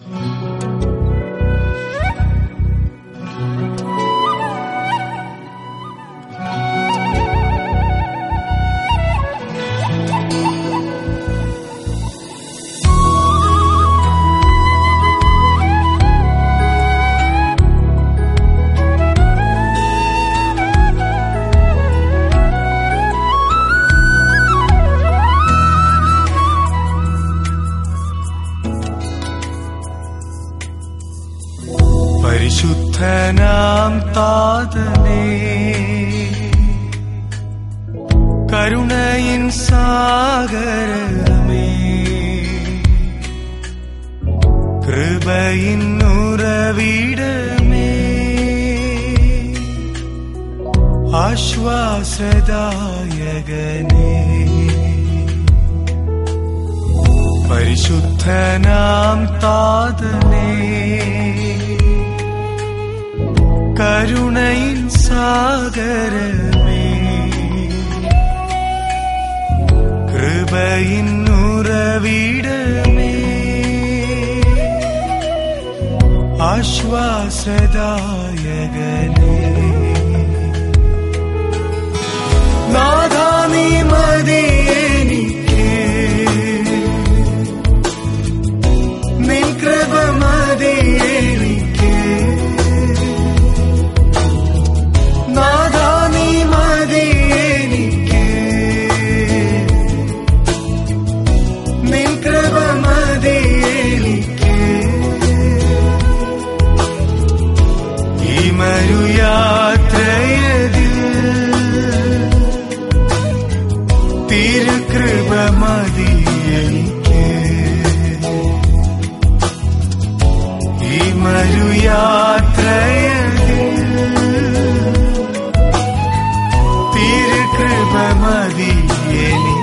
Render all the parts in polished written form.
പരിശുദ്ധനാം താതനേ, കരുണയിൻ സാഗരമേ, കൃപയിൻ ഉറവിടമേ, ആശ്വാസദായകനേ, പരിശുദ്ധനാം താതനേ, കരുണയിൻ സാഗരമേ, കൃപയിൻ ഉറവിടമേ, ആശ്വാസദായകനേ, നാഥാ നീ മതി എനിക്ക്, നിൻ കൃപ മതി എനിക്ക്, നാഥാ നീ മതി എനിക്ക്, നിൻ കൃപ മതി എനിക്ക്, ഈ മരുയാത്രയതിൽ തിരുകൃപ മതി എനിക്ക്, ഈ മരുയാത്രയതിൽ തിരുകൃപ മതി എനിക്ക്.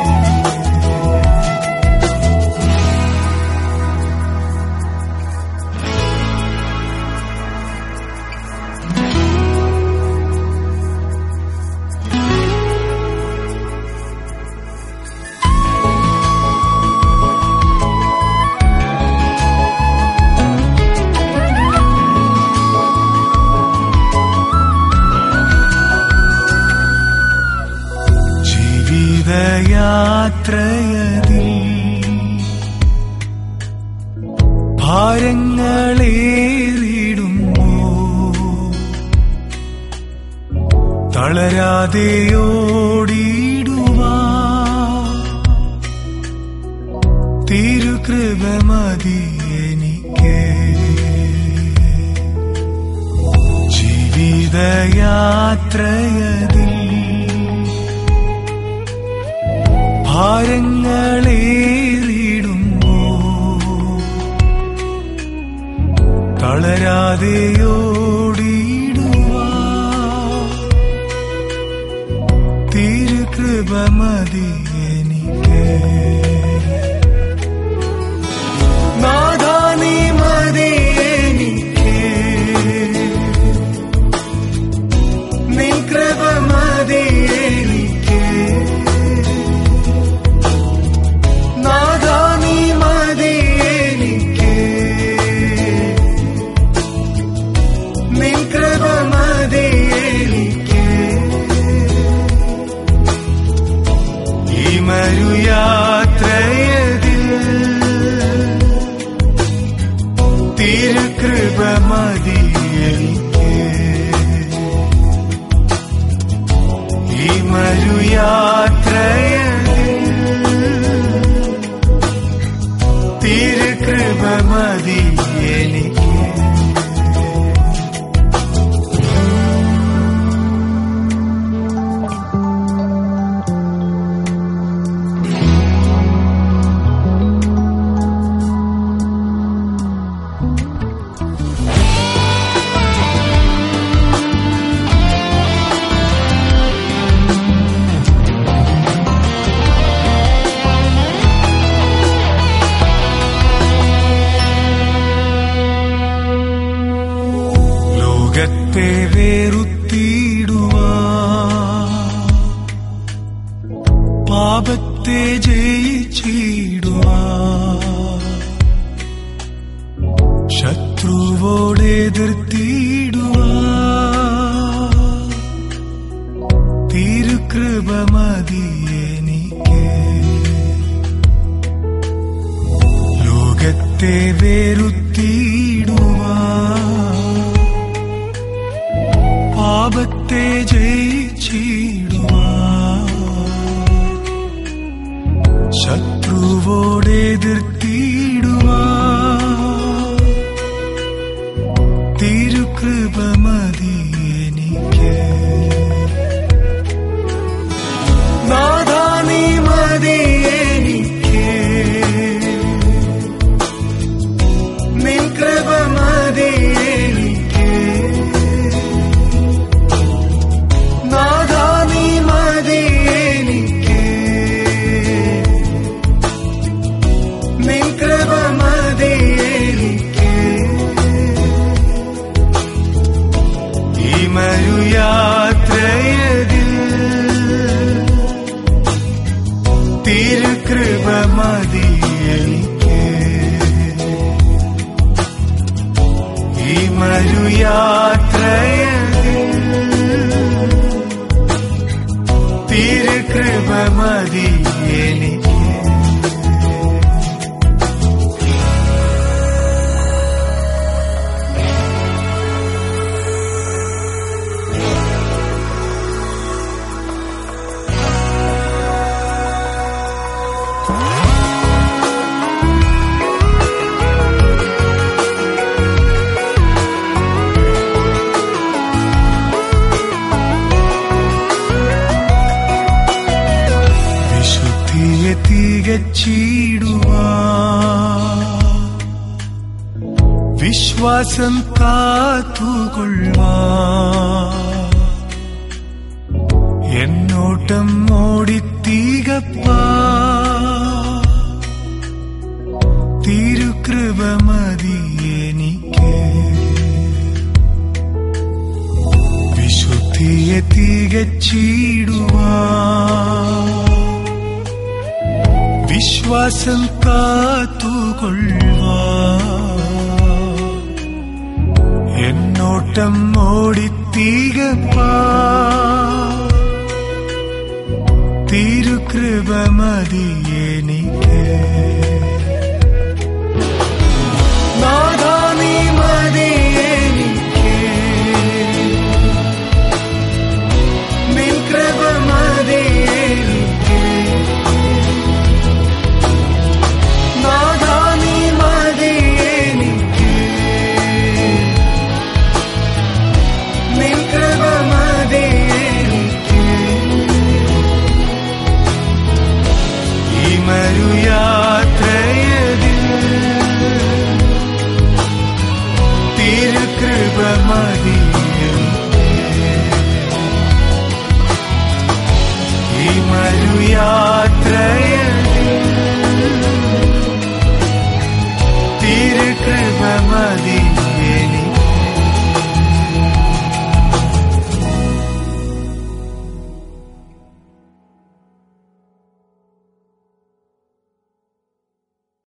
ജീവിതയാത്രയതിൽ ഭാരങ്ങളേറിടുമ്പോ തളരാതെ ഓടിടുവാൻ തിരുകൃപ മതി എനിക്ക്, ജീവിതയാത്രയതിൽ ഭാരങ്ങളേറിടുമ്പോ തളരാതെ ഓടിടുവാൻ തിരുകൃപ മതി എനിക്ക്, നാഥാ നീ മതി എനിക്ക്, നിൻ കൃപ മതി എനിക്ക്, നാഥാ നീ മതി എനിക്ക്, നിൻ കൃപ മതി എനിക്ക്, ഈ മരുയാത്രയതിൽ തിരുകൃപ മതി എനിക്ക്, ഈ മരുയാത്രയതിൽ തിരുകൃപ മതി എനിക്ക്. പാപത്തെ വെറുത്തിടുവാൻ, പാപത്തെ ജയിച്ചിടുവാൻ, ശത്രുവോടെതിർത്തിടുവാൻ തിരുകൃപ മതി എനിക്ക്. നാഥാ നീ മതി എനിക്ക്, നിൻ കൃപ മതി എനിക്ക്. നാഥാ നീ മതി എനിക്ക്, നിൻ കൃപ മതി എനിക്ക്. ഈ മരുയാത്രയതിൽ തിരുകൃപ മതി എനിക്ക്. ഈ മരുയാത്രയതിൽ തിരുകൃപ മതി എനിക്ക്. വിശുദ്ധിയെ തികച്ചിടുവാൻ, വിശ്വാസം കാത്തുകൊള്ളുവാൻ, എന്നോട്ടം ഓടിത്തികപ്പാൻ തിരുകൃപ മതി എനിക്ക്. വിശുദ്ധിയെ തികച്ചിടുവാൻ, വിശ്വാസം കാത്തുകൊള്ളുവാൻ, എന്നോട്ടം ഓടിത്തികപ്പാൻ തിരുകൃപ മതി എനിക്ക്.